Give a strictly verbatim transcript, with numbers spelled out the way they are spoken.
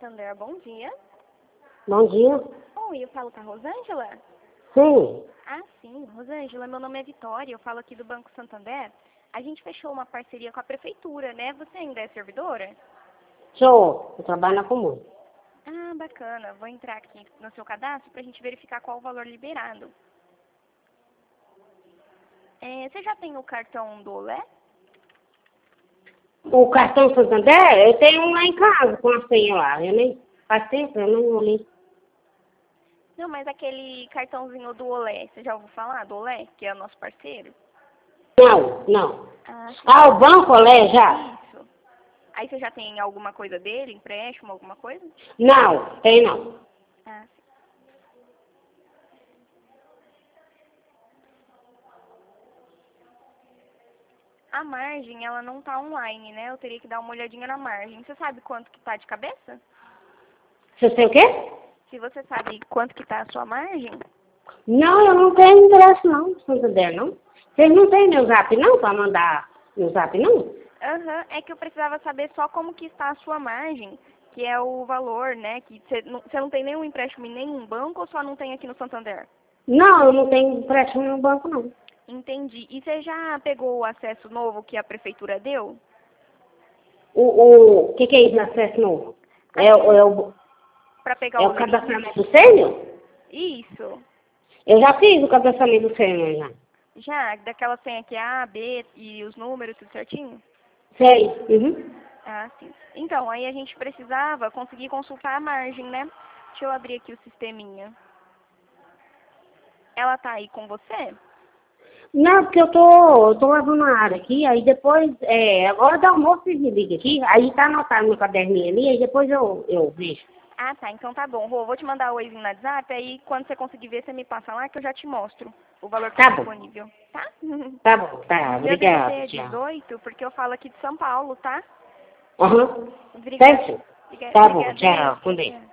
Santander, bom dia. Bom dia. Oi, eu falo com a Rosângela? Sim. Ah, sim, Rosângela, meu nome é Vitória, eu falo aqui do Banco Santander. A gente fechou uma parceria com a prefeitura, né? Você ainda é servidora? Sou. Eu trabalho na comuna. Ah, bacana. Vou entrar aqui no seu cadastro para a gente verificar qual o valor liberado. É, você já tem o cartão do Olé? O cartão Santander, eu tenho um lá em casa, com a senha lá. Eu nem... Faz tempo, eu nem olhei. Não, mas aquele cartãozinho do Olé, você já ouviu falar do Olé, que é o nosso parceiro? Não, não. Ah, sim. Ah, o banco, olé, já? Isso. Aí você já tem alguma coisa dele, empréstimo, alguma coisa? Não, tem não. Ah, sim. A margem, ela não tá online, né? Eu teria que dar uma olhadinha na margem. Você sabe quanto que tá de cabeça? Você sei o quê? Se você sabe quanto que tá a sua margem? Não, eu não tenho endereço não, Santander, não. Vocês não têm meu zap não, pra mandar no zap não? Aham, é que eu precisava saber só como que está a sua margem, que é o valor, né? Que você não, você não tem nenhum empréstimo em nenhum banco ou só não tem aqui no Santander? Não, eu não tenho empréstimo no banco não. Entendi. E você já pegou o acesso novo que a prefeitura deu? O, o, o que que é isso, acesso novo? É, o- Aquele é, o, para pegar é o o limite? cadastramento do sênior? Isso. Eu já fiz o cadastramento do sênior já. Já, daquela senha que é A, B e os números, tudo certinho? Sei. Uhum. Ah, sim. Então, aí a gente precisava conseguir consultar a margem, né? Deixa eu abrir aqui o sisteminha. Ela tá aí com você? Não, porque eu tô, eu tô lavando a área aqui, aí depois, é, agora dá almoço e me liga aqui, aí tá anotado no caderninho ali, aí depois eu, eu vejo. Ah, tá. Então tá bom. Rô, vou te mandar o oizinho no WhatsApp, aí quando você conseguir ver, você me passa lá que eu já te mostro o valor que tá Tá bom, disponível, tá? tá bom, tá, Meu D D T obrigado, é tchau. dezoito, porque eu falo aqui de São Paulo, tá? Aham, Obrigada. certo? Obriga- Tá bom, Obrigada, tchau, eu. com Deus. Tchau.